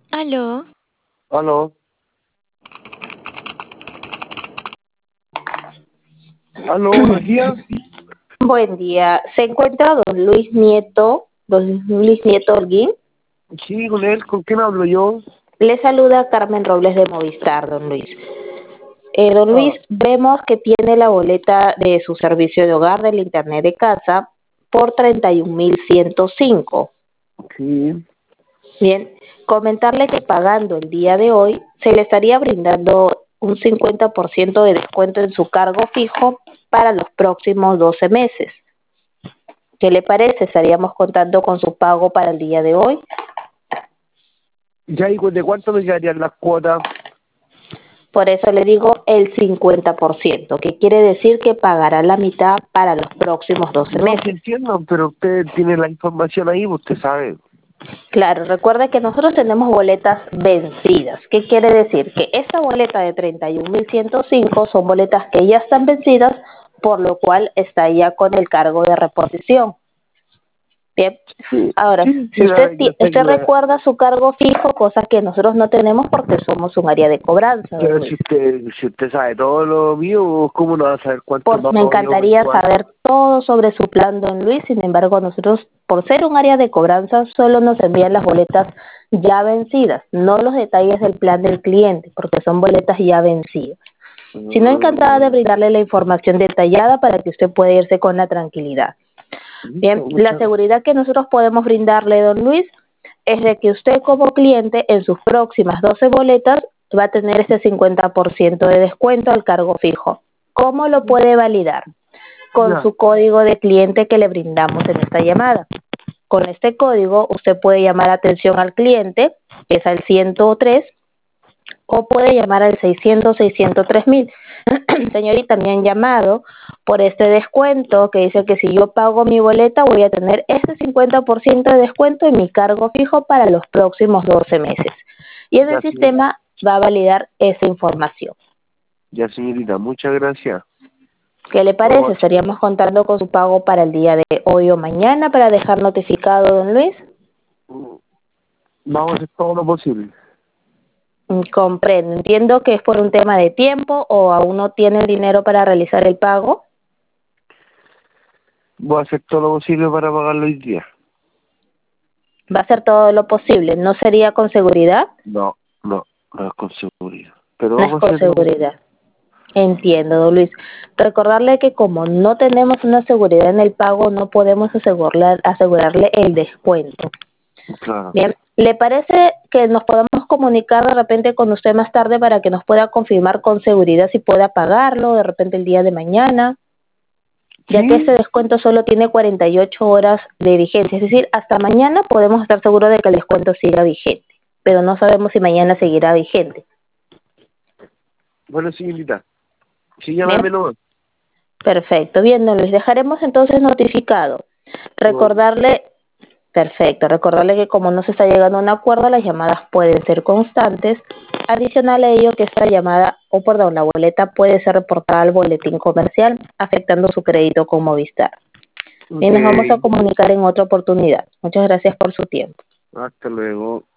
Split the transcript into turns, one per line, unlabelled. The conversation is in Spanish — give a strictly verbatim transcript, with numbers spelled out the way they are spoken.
Aló.
Aló. Aló, buenos días.
Buen día. ¿Se encuentra don Luis Nieto, don Luis Nieto Holguín?
Sí, con él, ¿con quién hablo yo?
Le saluda Carmen Robles de Movistar, don Luis. Eh, don Luis,
Ah,
vemos que tiene la boleta de su servicio de hogar del Internet de casa por treinta y un mil ciento cinco.
sí.
Bien, comentarle que pagando el día de hoy se le estaría brindando un cincuenta por ciento de descuento en su cargo fijo para los próximos doce meses. ¿Qué le parece? Estaríamos contando con su pago para el día de hoy.
Ya, ¿y de cuánto me quedarían las cuotas?
Por eso le digo el cincuenta por ciento, que quiere decir que pagará la mitad para los próximos doce
No, sí
meses.
entiendo, pero usted tiene la información ahí, usted sabe.
Claro, recuerde que nosotros tenemos boletas vencidas. ¿Qué quiere decir? Que esta boleta de treinta y un mil ciento cinco son boletas que ya están vencidas, por lo cual está ya con el cargo de reposición. Bien,
Sí,
ahora,
sí, sí,
si usted,
la- ya
ti-
sé que
usted
la-
recuerda su cargo fijo, cosa que nosotros no tenemos porque somos un área de cobranza, don
pero
Luis.
si usted, si usted sabe todo lo mío, ¿cómo no va a saber cuánto
Por, me
pago yo
encantaría
mensual?
saber todo sobre su plan, don Luis. Sin embargo, nosotros, por ser un área de cobranza, solo nos envían las boletas ya vencidas, no los detalles del plan del cliente, porque son boletas ya vencidas. Sino encantada de
Mm,
brindarle la información detallada para que usted pueda irse con la tranquilidad. Bien,
listo,
la
muchas
seguridad que nosotros podemos brindarle, don Luis, es de que usted como cliente en sus próximas doce boletas va a tener ese cincuenta por ciento de descuento al cargo fijo. ¿Cómo lo puede validar? Con
ya,
su código de cliente que le brindamos en esta llamada. Con este código usted puede llamar atención al cliente, que es al ciento tres, o puede llamar al seiscientos, seiscientos tres mil. Señorita, me han llamado por este descuento que dice que si yo pago mi boleta voy a tener este cincuenta por ciento de descuento en mi cargo fijo para los próximos doce meses. Y en el
ya, sí,
sistema va a validar esa información.
ya, señorita, muchas gracias.
¿Qué le parece?
Vamos a,
Estaríamos contando con su pago para el día de hoy o mañana para dejar notificado, don Luis.
vamos a hacer todo lo posible.
Mm, Comprendo. Entiendo que es por un tema de tiempo o aún no tiene el dinero para realizar el pago.
Voy a hacer todo lo posible para pagarlo hoy día.
Va a hacer todo lo posible. ¿No sería con seguridad?
No, no, no es con seguridad. Pero
No es
vamos a
con
hacer lo posible.
seguridad. Entiendo, don Luis. Recordarle que como no tenemos una seguridad en el pago, no podemos asegurar, asegurarle el descuento.
Claro.
Bien, ¿le parece que nos podamos comunicar de repente con usted más tarde para que nos pueda confirmar con seguridad si pueda pagarlo de repente el día de mañana? Ya que este
¿Sí?
descuento solo tiene cuarenta y ocho horas de vigencia, es decir, hasta mañana podemos estar seguros de que el descuento siga vigente, pero no sabemos si mañana seguirá vigente.
Bueno, señorita, sí,
Bien,
llámame nomás.
perfecto. Bien, don Luis, dejaremos entonces notificado.
No,
Recordarle, perfecto, recordarle que como no se está llegando a un acuerdo, las llamadas pueden ser constantes. Adicional a ello, que esta llamada, o perdón, la boleta puede ser reportada al boletín comercial, afectando su crédito con Movistar.
ok,
Bien, nos vamos a comunicar en otra oportunidad. Muchas gracias por su tiempo.
hasta luego.